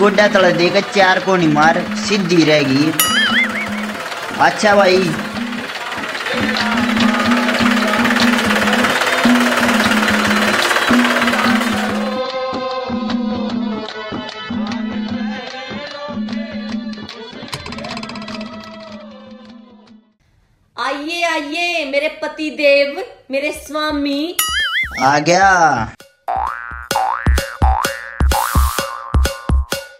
गोड्डा तला देकर 4 कोनी मार, सीधी रहेगी। अच्छा भाई आइए आइए मेरे पति देव, मेरे स्वामी। आ गया।